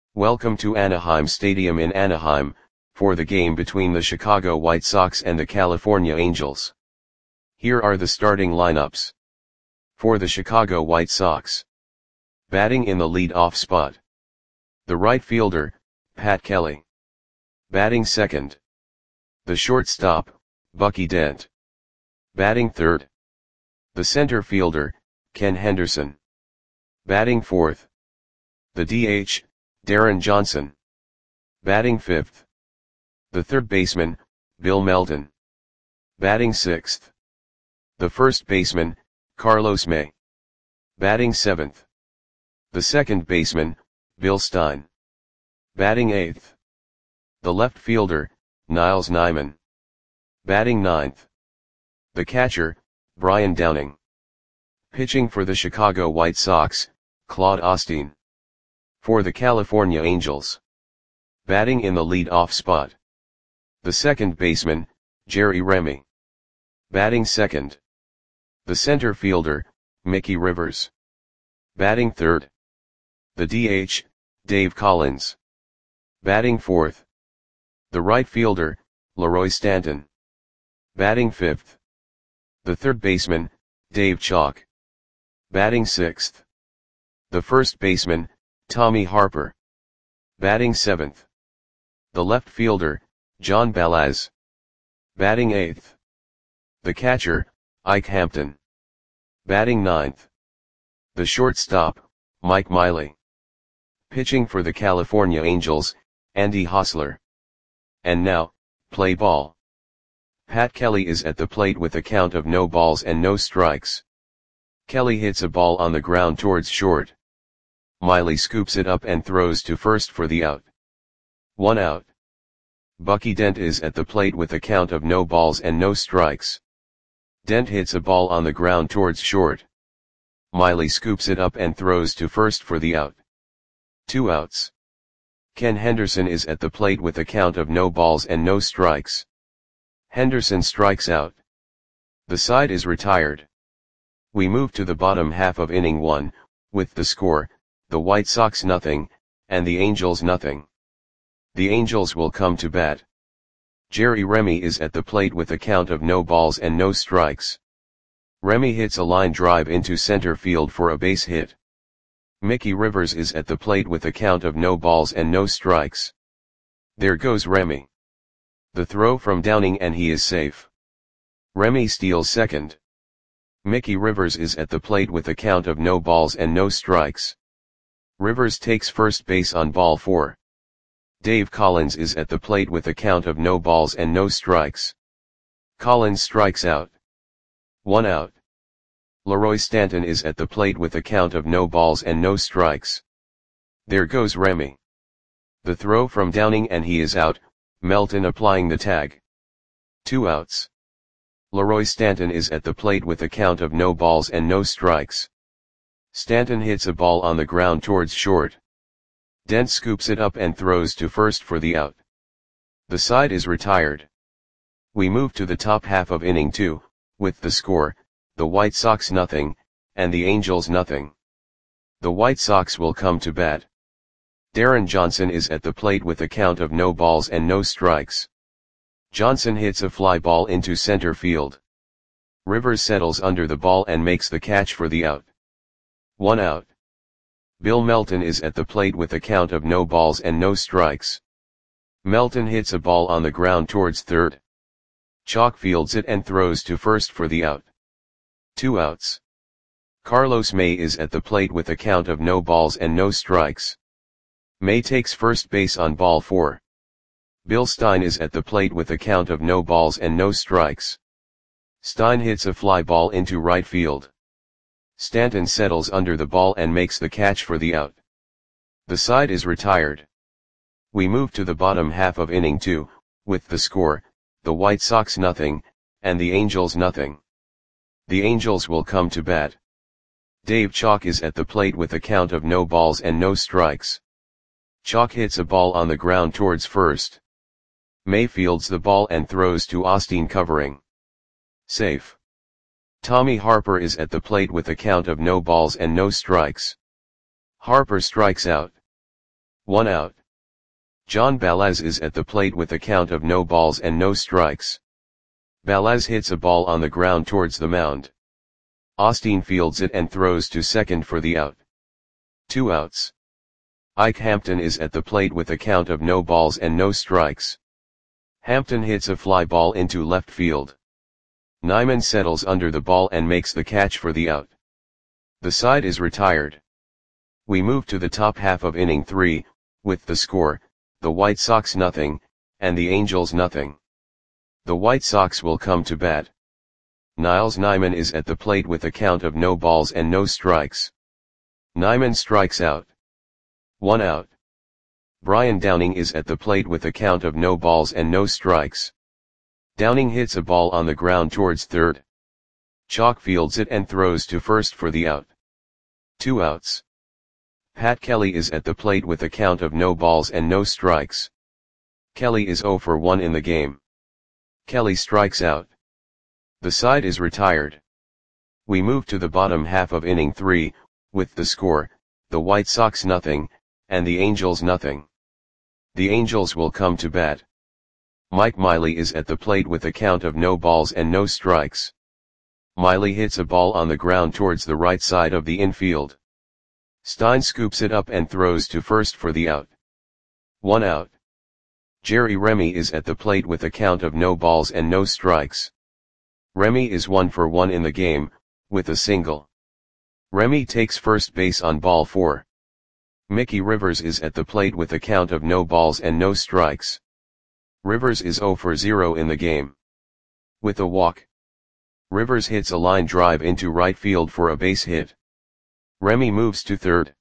Welcome to Anaheim Stadium in Anaheim, for the game between the Chicago White Sox and the California Angels. Here are the starting lineups. For the Chicago White Sox. Batting in the lead-off spot. The right fielder, Pat Kelly. Batting second. The shortstop, Bucky Dent. Batting third. The center fielder, Ken Henderson. Batting fourth. The DH, Darren Johnson. Batting fifth. The third baseman, Bill Melton. Batting sixth. The first baseman, Carlos May. Batting seventh. The second baseman, Bill Stein. Batting eighth. The left fielder, Niles Nyman. Batting ninth. The catcher, Brian Downing. Pitching for the Chicago White Sox, Claude Osteen. For the California Angels. Batting in the lead-off spot. The second baseman, Jerry Remy. Batting second. The center fielder, Mickey Rivers. Batting third. The DH, Dave Collins. Batting fourth. The right fielder, Leroy Stanton. Batting fifth. The third baseman, Dave Chalk. Batting sixth. The first baseman, Tommy Harper. Batting seventh. The left fielder, John Balaz. Batting eighth. The catcher, Ike Hampton. Batting ninth. The shortstop, Mike Miley. Pitching for the California Angels, Andy Hosler. And now, play ball. Pat Kelly is at the plate with a count of no balls and no strikes. Kelly hits a ball on the ground towards short. Miley scoops it up and throws to first for the out. 1 out. Bucky Dent is at the plate with a count of no balls and no strikes. Dent hits a ball on the ground towards short. Miley scoops it up and throws to first for the out. 2 outs. Ken Henderson is at the plate with a count of no balls and no strikes. Henderson strikes out. The side is retired. We move to the bottom half of inning 1, with the score, the White Sox nothing, and the Angels nothing. The Angels will come to bat. Jerry Remy is at the plate with a count of no balls and no strikes. Remy hits a line drive into center field for a base hit. Mickey Rivers is at the plate with a count of no balls and no strikes. There goes Remy. The throw from Downing and he is safe. Remy steals second. Mickey Rivers is at the plate with a count of no balls and no strikes. Rivers takes first base on ball 4. Dave Collins is at the plate with a count of no balls and no strikes. Collins strikes out. 1 out. Leroy Stanton is at the plate with a count of no balls and no strikes. There goes Remy. The throw from Downing and he is out, Melton applying the tag. 2 outs. Leroy Stanton is at the plate with a count of no balls and no strikes. Stanton hits a ball on the ground towards short. Dent scoops it up and throws to first for the out. The side is retired. We move to the top half of inning 2, with the score, the White Sox nothing, and the Angels nothing. The White Sox will come to bat. Darren Johnson is at the plate with a count of no balls and no strikes. Johnson hits a fly ball into center field. Rivers settles under the ball and makes the catch for the out. 1 out. Bill Melton is at the plate with a count of no balls and no strikes. Melton hits a ball on the ground towards third. Chalk fields it and throws to first for the out. 2 outs. Carlos May is at the plate with a count of no balls and no strikes. May takes first base on ball 4. Bill Stein is at the plate with a count of no balls and no strikes. Stein hits a fly ball into right field. Stanton settles under the ball and makes the catch for the out. The side is retired. We move to the bottom half of inning 2, with the score, the White Sox nothing, and the Angels nothing. The Angels will come to bat. Dave Chalk is at the plate with a count of no balls and no strikes. Chalk hits a ball on the ground towards first. May fields the ball and throws to Osteen covering. Safe. Tommy Harper is at the plate with a count of no balls and no strikes. Harper strikes out. 1 out. John Balaz is at the plate with a count of no balls and no strikes. Balaz hits a ball on the ground towards the mound. Austin fields it and throws to second for the out. 2 outs. Ike Hampton is at the plate with a count of no balls and no strikes. Hampton hits a fly ball into left field. Nyman settles under the ball and makes the catch for the out. The side is retired. We move to the top half of inning 3, with the score, the White Sox nothing, and the Angels nothing. The White Sox will come to bat. Niles Nyman is at the plate with a count of no balls and no strikes. Nyman strikes out. 1 out. Brian Downing is at the plate with a count of no balls and no strikes. Downing hits a ball on the ground towards third. Chalk fields it and throws to first for the out. 2 outs. Pat Kelly is at the plate with a count of no balls and no strikes. Kelly is 0 for 1 in the game. Kelly strikes out. The side is retired. We move to the bottom half of inning 3, with the score, the White Sox nothing, and the Angels nothing. The Angels will come to bat. Mike Miley is at the plate with a count of no balls and no strikes. Miley hits a ball on the ground towards the right side of the infield. Stein scoops it up and throws to first for the out. 1 out. Jerry Remy is at the plate with a count of no balls and no strikes. Remy is 1 for 1 in the game, with a single. Remy takes first base on ball 4. Mickey Rivers is at the plate with a count of no balls and no strikes. Rivers is 0 for 0 in the game. With a walk. Rivers hits a line drive into right field for a base hit. Remy moves to third.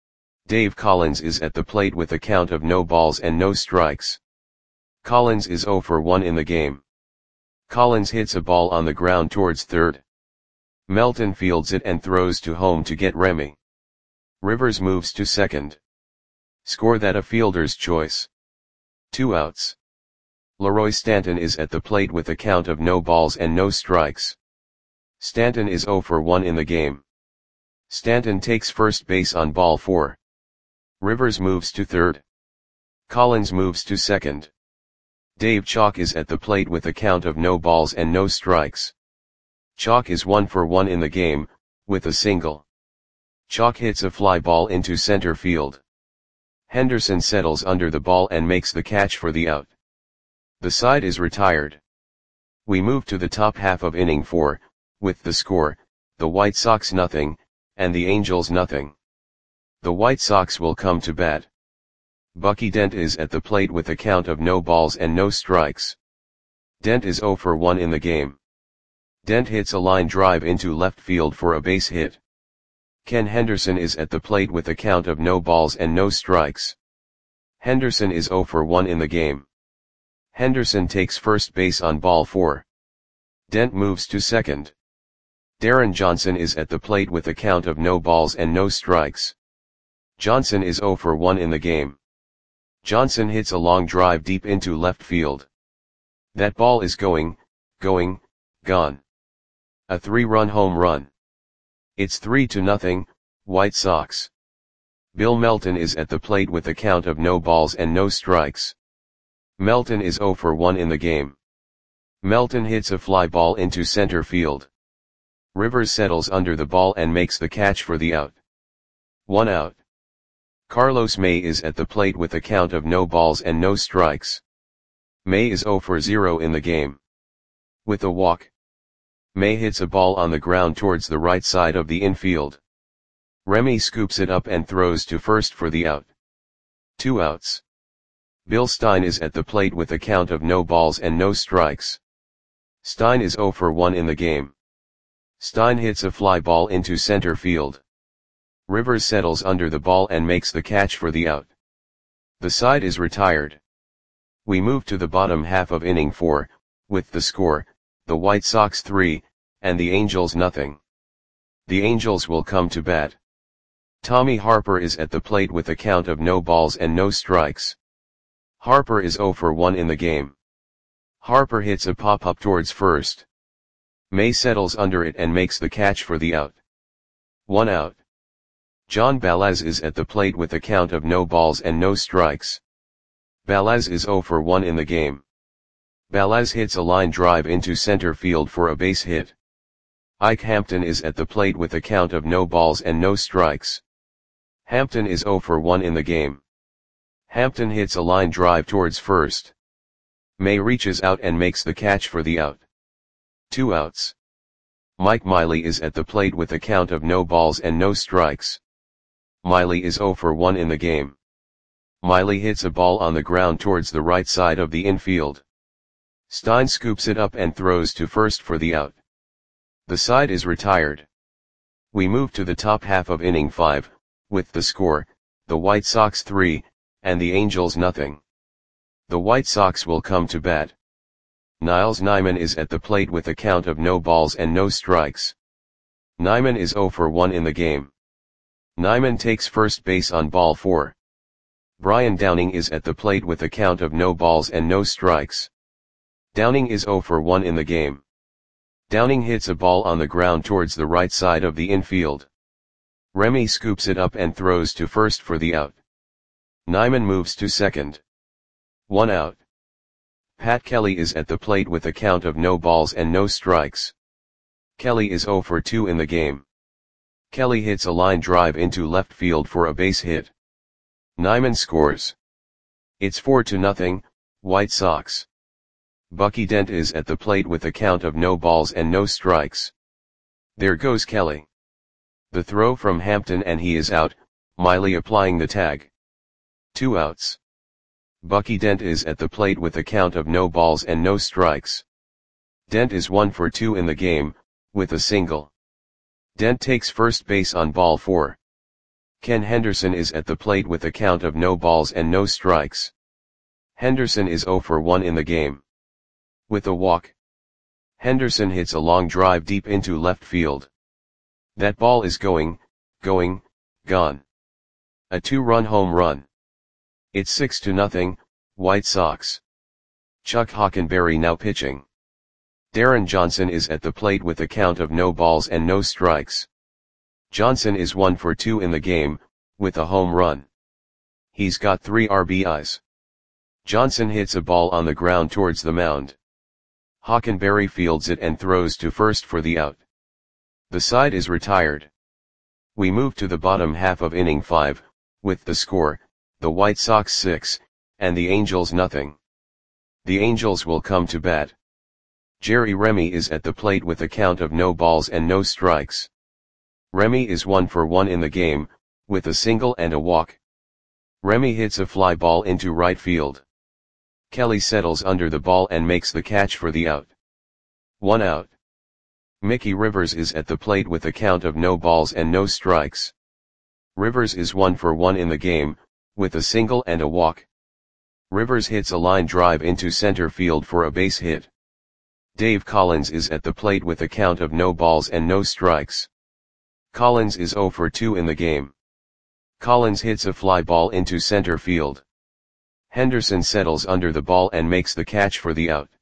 Dave Collins is at the plate with a count of no balls and no strikes. Collins is 0 for 1 in the game. Collins hits a ball on the ground towards third. Melton fields it and throws to home to get Remy. Rivers moves to second. Score that a fielder's choice. 2 outs. Leroy Stanton is at the plate with a count of no balls and no strikes. Stanton is 0 for 1 in the game. Stanton takes first base on ball 4. Rivers moves to third. Collins moves to second. Dave Chalk is at the plate with a count of no balls and no strikes. Chalk is 1 for 1 in the game, with a single. Chalk hits a fly ball into center field. Henderson settles under the ball and makes the catch for the out. The side is retired. We move to the top half of inning 4, with the score, the White Sox nothing, and the Angels nothing. The White Sox will come to bat. Bucky Dent is at the plate with a count of no balls and no strikes. Dent is 0 for 1 in the game. Dent hits a line drive into left field for a base hit. Ken Henderson is at the plate with a count of no balls and no strikes. Henderson is 0 for 1 in the game. Henderson takes first base on ball 4. Dent moves to second. Darren Johnson is at the plate with a count of no balls and no strikes. Johnson is 0 for 1 in the game. Johnson hits a long drive deep into left field. That ball is gone. A 3-run home run. It's 3-0, White Sox. Bill Melton is at the plate with a count of no balls and no strikes. Melton is 0 for 1 in the game. Melton hits a fly ball into center field. Rivers settles under the ball and makes the catch for the out. 1 out. Carlos May is at the plate with a count of no balls and no strikes. May is 0 for 0 in the game. With a walk. May hits a ball on the ground towards the right side of the infield. Remy scoops it up and throws to first for the out. 2 outs. Bill Stein is at the plate with a count of no balls and no strikes. Stein is 0 for 1 in the game. Stein hits a fly ball into center field. Rivers settles under the ball and makes the catch for the out. The side is retired. We move to the bottom half of inning 4, with the score, the White Sox 3, and the Angels nothing. The Angels will come to bat. Tommy Harper is at the plate with a count of no balls and no strikes. Harper is 0 for 1 in the game. Harper hits a pop-up towards first. May settles under it and makes the catch for the out. 1 out. John Balaz is at the plate with a count of no balls and no strikes. Balaz is 0 for 1 in the game. Balaz hits a line drive into center field for a base hit. Ike Hampton is at the plate with a count of no balls and no strikes. Hampton is 0 for 1 in the game. Hampton hits a line drive towards first. May reaches out and makes the catch for the out. 2 outs. Mike Miley is at the plate with a count of no balls and no strikes. Miley is 0 for 1 in the game. Miley hits a ball on the ground towards the right side of the infield. Stein scoops it up and throws to first for the out. The side is retired. We move to the top half of inning 5, with the score, the White Sox 3, and the Angels nothing. The White Sox will come to bat. Niles Nyman is at the plate with a count of no balls and no strikes. Nyman is 0 for 1 in the game. Nyman takes first base on ball 4. Brian Downing is at the plate with a count of no balls and no strikes. Downing is 0 for 1 in the game. Downing hits a ball on the ground towards the right side of the infield. Remy scoops it up and throws to first for the out. Nyman moves to second. 1 out. Pat Kelly is at the plate with a count of no balls and no strikes. Kelly is 0 for 2 in the game. Kelly hits a line drive into left field for a base hit. Nyman scores. It's 4-0, White Sox. Bucky Dent is at the plate with a count of no balls and no strikes. There goes Kelly. The throw from Hampton and he is out, Miley applying the tag. 2 outs. Bucky Dent is at the plate with a count of no balls and no strikes. Dent is 1 for 2 in the game, with a single. Dent takes first base on ball 4. Ken Henderson is at the plate with a count of no balls and no strikes. Henderson is 0 for 1 in the game. With a walk. Henderson hits a long drive deep into left field. That ball is gone. A 2-run home run. It's 6-0, White Sox. Chuck Hockenberry now pitching. Darren Johnson is at the plate with a count of no balls and no strikes. Johnson is 1 for 2 in the game, with a home run. He's got 3 RBIs. Johnson hits a ball on the ground towards the mound. Hockenberry fields it and throws to first for the out. The side is retired. We move to the bottom half of inning 5, with the score, the White Sox 6, and the Angels nothing. The Angels will come to bat. Jerry Remy is at the plate with a count of no balls and no strikes. Remy is 1 for 1 in the game, with a single and a walk. Remy hits a fly ball into right field. Kelly settles under the ball and makes the catch for the out. 1 out. Mickey Rivers is at the plate with a count of no balls and no strikes. Rivers is 1 for 1 in the game, with a single and a walk. Rivers hits a line drive into center field for a base hit. Dave Collins is at the plate with a count of no balls and no strikes. Collins is 0 for 2 in the game. Collins hits a fly ball into center field. Henderson settles under the ball and makes the catch for the out.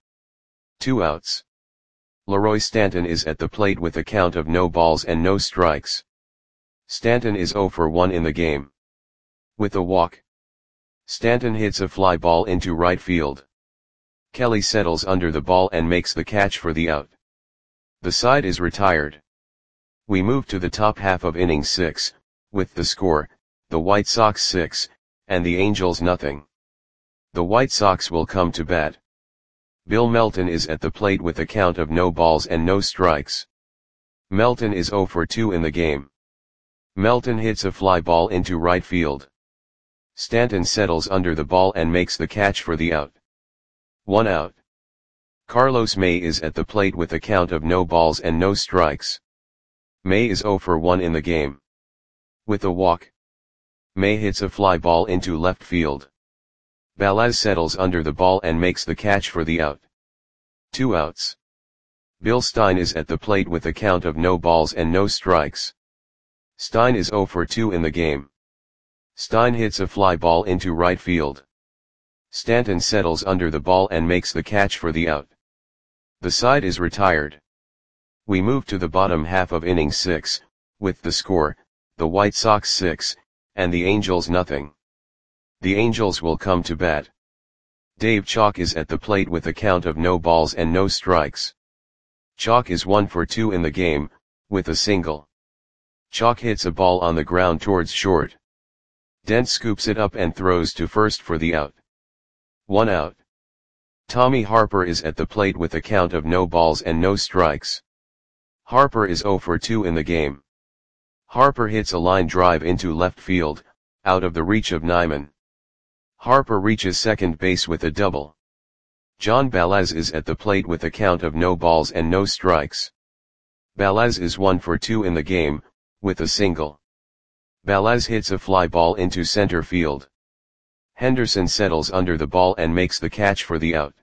2 outs. Leroy Stanton is at the plate with a count of no balls and no strikes. Stanton is 0 for 1 in the game. With a walk. Stanton hits a fly ball into right field. Kelly settles under the ball and makes the catch for the out. The side is retired. We move to the top half of inning 6, with the score, the White Sox 6, and the Angels nothing. The White Sox will come to bat. Bill Melton is at the plate with a count of no balls and no strikes. Melton is 0 for 2 in the game. Melton hits a fly ball into right field. Stanton settles under the ball and makes the catch for the out. 1 out. Carlos May is at the plate with a count of no balls and no strikes. May is 0 for 1 in the game. With a walk. May hits a fly ball into left field. Balaz settles under the ball and makes the catch for the out. 2 outs. Bill Stein is at the plate with a count of no balls and no strikes. Stein is 0 for 2 in the game. Stein hits a fly ball into right field. Stanton settles under the ball and makes the catch for the out. The side is retired. We move to the bottom half of inning 6, with the score, the White Sox 6, and the Angels nothing. The Angels will come to bat. Dave Chalk is at the plate with a count of no balls and no strikes. Chalk is 1 for 2 in the game, with a single. Chalk hits a ball on the ground towards short. Dent scoops it up and throws to first for the out. 1 out. Tommy Harper is at the plate with a count of no balls and no strikes. Harper is 0 for 2 in the game. Harper hits a line drive into left field, out of the reach of Nyman. Harper reaches second base with a double. John Balaz is at the plate with a count of no balls and no strikes. Balaz is 1 for 2 in the game, with a single. Balaz hits a fly ball into center field. Henderson settles under the ball and makes the catch for the out.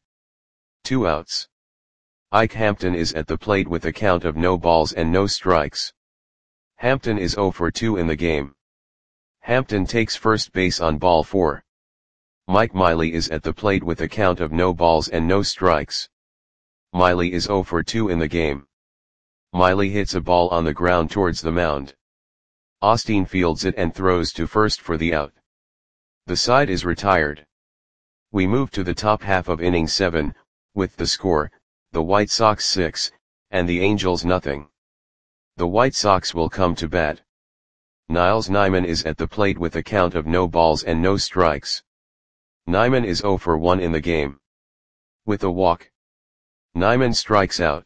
2 outs. Ike Hampton is at the plate with a count of no balls and no strikes. Hampton is 0 for 2 in the game. Hampton takes first base on ball 4. Mike Miley is at the plate with a count of no balls and no strikes. Miley is 0 for 2 in the game. Miley hits a ball on the ground towards the mound. Osteen fields it and throws to first for the out. The side is retired. We move to the top half of inning 7, with the score, the White Sox 6, and the Angels nothing. The White Sox will come to bat. Niles Nyman is at the plate with a count of no balls and no strikes. Nyman is 0 for 1 in the game. With a walk. Nyman strikes out.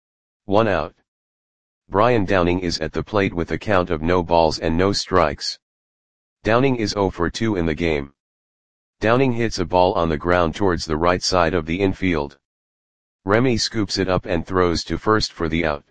1 out. Brian Downing is at the plate with a count of no balls and no strikes. Downing is 0 for 2 in the game. Downing hits a ball on the ground towards the right side of the infield. Remy scoops it up and throws to first for the out.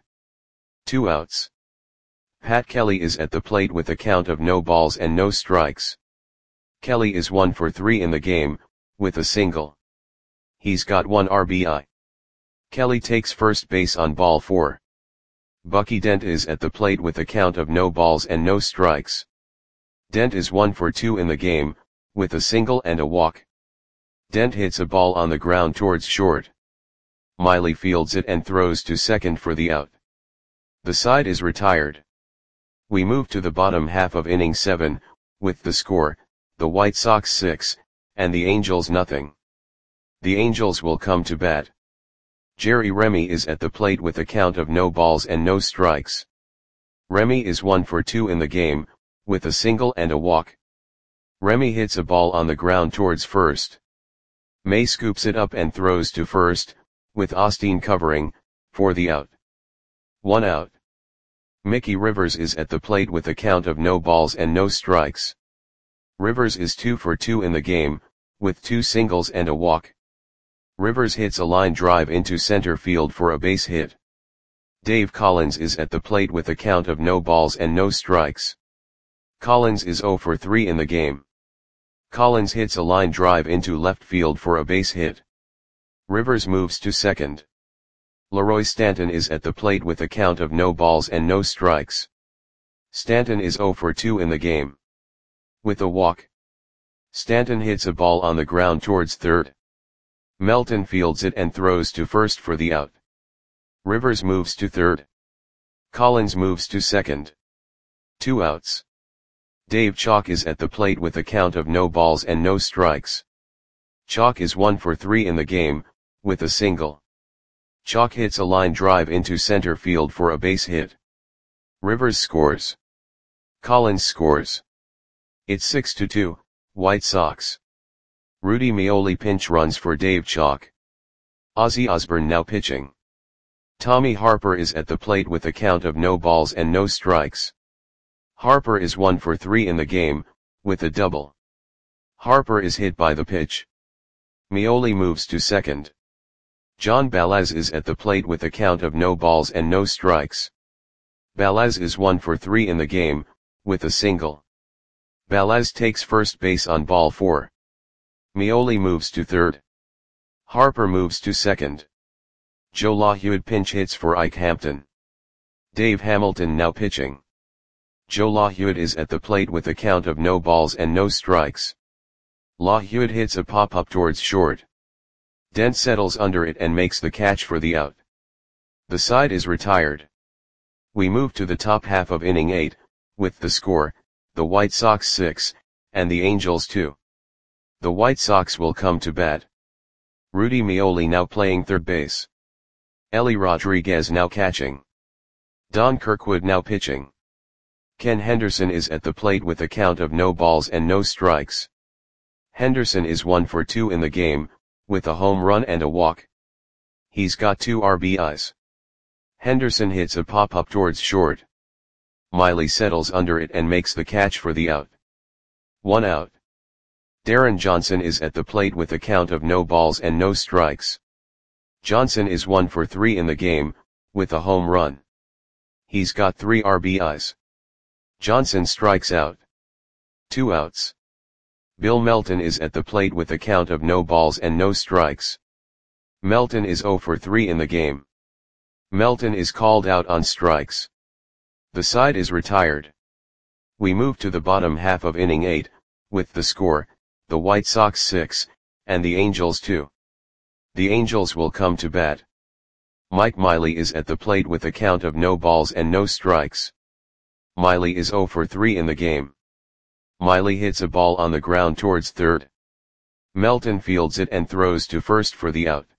2 outs. Pat Kelly is at the plate with a count of no balls and no strikes. Kelly is 1 for 3 in the game, with a single. He's got 1 RBI. Kelly takes first base on ball 4. Bucky Dent is at the plate with a count of no balls and no strikes. Dent is 1 for 2 in the game, with a single and a walk. Dent hits a ball on the ground towards short. Miley fields it and throws to second for the out. The side is retired. We move to the bottom half of inning 7, with the score, the White Sox 6, and the Angels nothing. The Angels will come to bat. Jerry Remy is at the plate with a count of no balls and no strikes. Remy is 1 for 2 in the game, with a single and a walk. Remy hits a ball on the ground towards first. May scoops it up and throws to first, with Osteen covering, for the out. 1 out. Mickey Rivers is at the plate with a count of no balls and no strikes. Rivers is 2 for 2 in the game, with 2 singles and a walk. Rivers hits a line drive into center field for a base hit. Dave Collins is at the plate with a count of no balls and no strikes. Collins is 0 for 3 in the game. Collins hits a line drive into left field for a base hit. Rivers moves to second. Leroy Stanton is at the plate with a count of no balls and no strikes. Stanton is 0 for 2 in the game. With a walk. Stanton hits a ball on the ground towards third. Melton fields it and throws to first for the out. Rivers moves to third. Collins moves to second. 2 outs. Dave Chalk is at the plate with a count of no balls and no strikes. Chalk is 1 for 3 in the game, with a single. Chalk hits a line drive into center field for a base hit. Rivers scores. Collins scores. It's 6-2, White Sox. Rudy Meoli pinch runs for Dave Chalk. Ozzy Osbourne now pitching. Tommy Harper is at the plate with a count of no balls and no strikes. Harper is 1 for 3 in the game, with a double. Harper is hit by the pitch. Meoli moves to second. John Balaz is at the plate with a count of no balls and no strikes. Balaz is 1 for 3 in the game, with a single. Balaz takes first base on ball 4. Meoli moves to third. Harper moves to second. Joe LaHude pinch hits for Ike Hampton. Dave Hamilton now pitching. Joe LaHude is at the plate with a count of no balls and no strikes. LaHude hits a pop-up towards short. Dent settles under it and makes the catch for the out. The side is retired. We move to the top half of inning 8, with the score, the White Sox 6, and the Angels 2. The White Sox will come to bat. Rudy Meoli now playing third base. Ellie Rodriguez now catching. Don Kirkwood now pitching. Ken Henderson is at the plate with a count of no balls and no strikes. Henderson is 1 for 2 in the game, with a home run and a walk. He's got 2 RBIs. Henderson hits a pop-up towards short. Miley settles under it and makes the catch for the out. 1 out. Darren Johnson is at the plate with a count of no balls and no strikes. Johnson is 1 for 3 in the game, with a home run. He's got 3 RBIs. Johnson strikes out. 2 outs. Bill Melton is at the plate with a count of no balls and no strikes. Melton is 0 for 3 in the game. Melton is called out on strikes. The side is retired. We move to the bottom half of inning 8, with the score, the White Sox 6, and the Angels 2. The Angels will come to bat. Mike Miley is at the plate with a count of no balls and no strikes. Miley is 0 for 3 in the game. Miley hits a ball on the ground towards third. Melton fields it and throws to first for the out.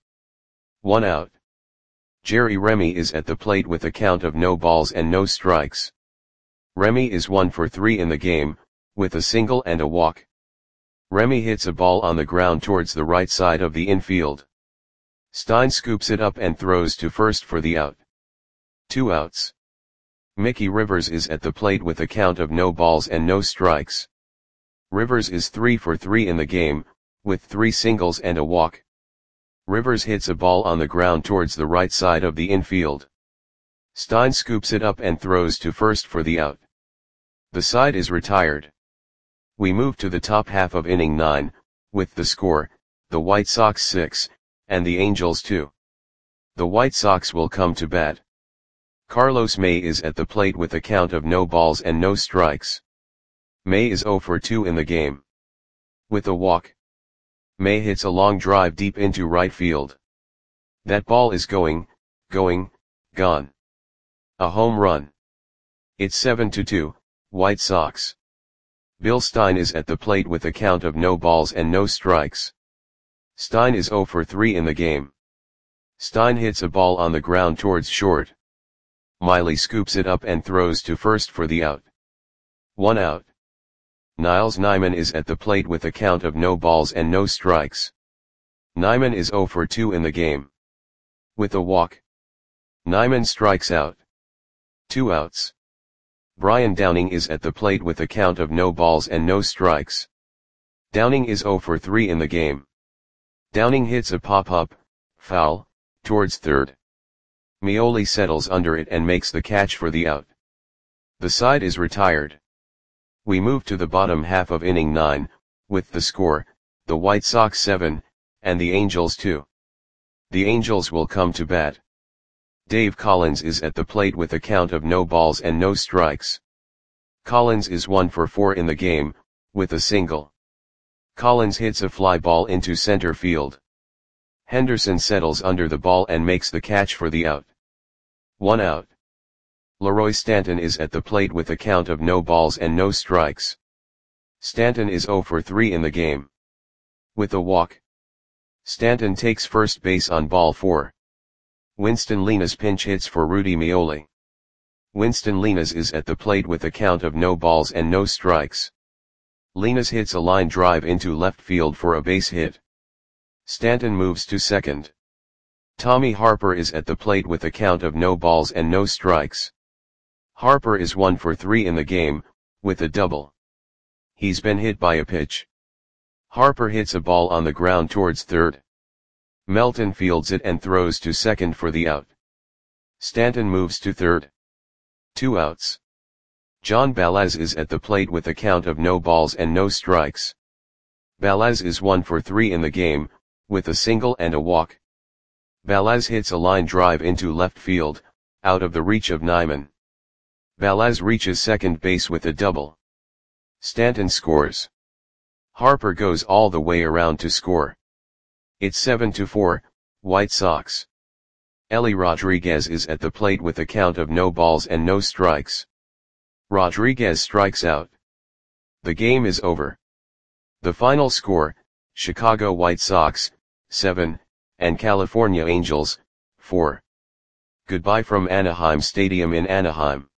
1 out. Jerry Remy is at the plate with a count of no balls and no strikes. Remy is 1 for 3 in the game, with a single and a walk. Remy hits a ball on the ground towards the right side of the infield. Stein scoops it up and throws to first for the out. 2 outs. Mickey Rivers is at the plate with a count of no balls and no strikes. Rivers is 3 for 3 in the game, with 3 singles and a walk. Rivers hits a ball on the ground towards the right side of the infield. Stein scoops it up and throws to first for the out. The side is retired. We move to the top half of inning 9, with the score, the White Sox 6, and the Angels 2. The White Sox will come to bat. Carlos May is at the plate with a count of no balls and no strikes. May is 0 for 2 in the game. With a walk. May hits a long drive deep into right field. That ball is gone. A home run. It's 7-2, White Sox. Bill Stein is at the plate with a count of no balls and no strikes. Stein is 0 for 3 in the game. Stein hits a ball on the ground towards short. Miley scoops it up and throws to first for the out. 1 out. Niles Nyman is at the plate with a count of no balls and no strikes. Nyman is 0 for 2 in the game. With a walk. Nyman strikes out. 2 outs. Brian Downing is at the plate with a count of no balls and no strikes. Downing is 0 for 3 in the game. Downing hits a pop-up, foul, towards third. Meoli settles under it and makes the catch for the out. The side is retired. We move to the bottom half of inning 9, with the score, the White Sox 7, and the Angels 2. The Angels will come to bat. Dave Collins is at the plate with a count of no balls and no strikes. Collins is 1 for 4 in the game, with a single. Collins hits a fly ball into center field. Henderson settles under the ball and makes the catch for the out. 1 out. Leroy Stanton is at the plate with a count of no balls and no strikes. Stanton is 0 for 3 in the game. With a walk. Stanton takes first base on ball 4. Winston Linas pinch hits for Rudy Meoli. Winston Linas is at the plate with a count of no balls and no strikes. Linas hits a line drive into left field for a base hit. Stanton moves to second. Tommy Harper is at the plate with a count of no balls and no strikes. Harper is 1 for 3 in the game, with a double. He's been hit by a pitch. Harper hits a ball on the ground towards third. Melton fields it and throws to second for the out. Stanton moves to third. 2 outs. John Balaz is at the plate with a count of no balls and no strikes. Balaz is 1 for 3 in the game, with a single and a walk. Balaz hits a line drive into left field, out of the reach of Nyman. Balaz reaches second base with a double. Stanton scores. Harper goes all the way around to score. It's 7-4, White Sox. Ellie Rodriguez is at the plate with a count of no balls and no strikes. Rodriguez strikes out. The game is over. The final score, Chicago White Sox, 7, and California Angels, 4. Goodbye from Anaheim Stadium in Anaheim.